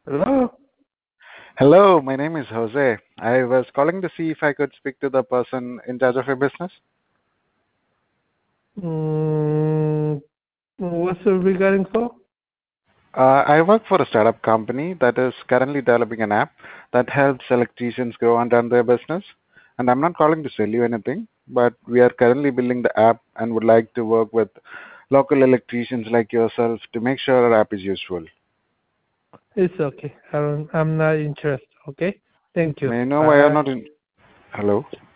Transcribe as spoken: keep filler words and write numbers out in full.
Hello? Hello, my name is Jose. I was calling to see if I could speak to the person in charge of your business. Mm, what's it regarding for? Uh, I work for a startup company that is currently developing an app that helps electricians grow and run their business. And I'm not calling to sell you anything, but we are currently building the app and would like to work with local electricians like yourself to make sure our app is useful. It's okay. I don't, I'm not interested. Okay? Thank you. May I know why you're Bye. not in? Hello?